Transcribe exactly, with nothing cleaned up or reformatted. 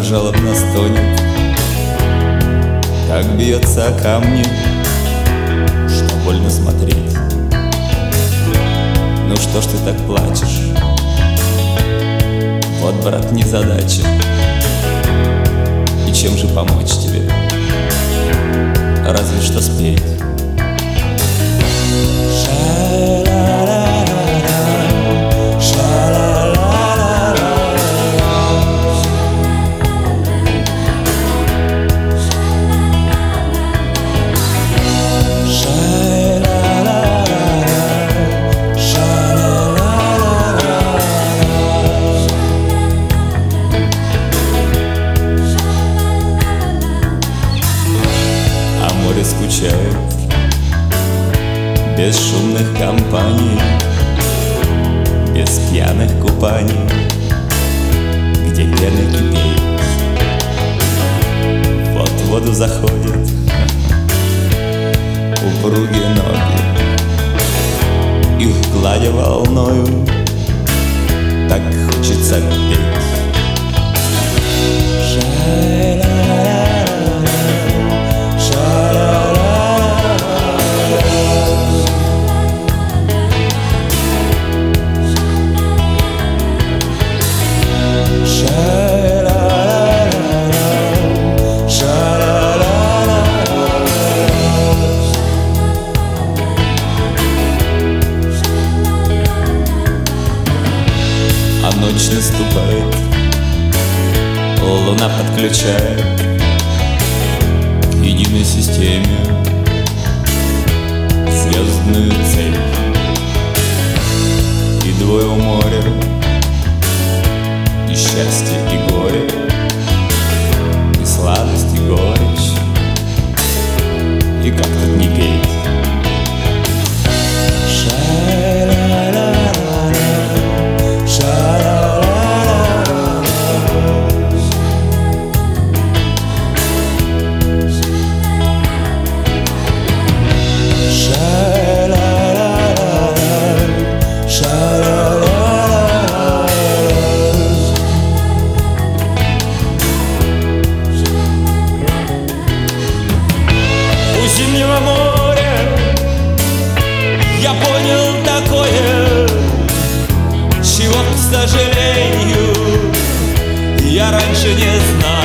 жалобно стонет, так бьется о камни, что больно смотреть. Ну что ж ты так плачешь? Вот, брат, незадача. И чем же помочь тебе? Разве что спеть. Скучает без шумных компаний, без пьяных купаний, где пена кипит. Вот в воду заходит упругие ноги, их гладя волною, так хочется петь. А ночь наступает, луна подключает к единой системе звездную цепь. И двое у моря, и счастье, и горе, и сладость, и горечь. И как тут не петь? Зимнего моря я понял такое, чего, к сожалению, я раньше не знал.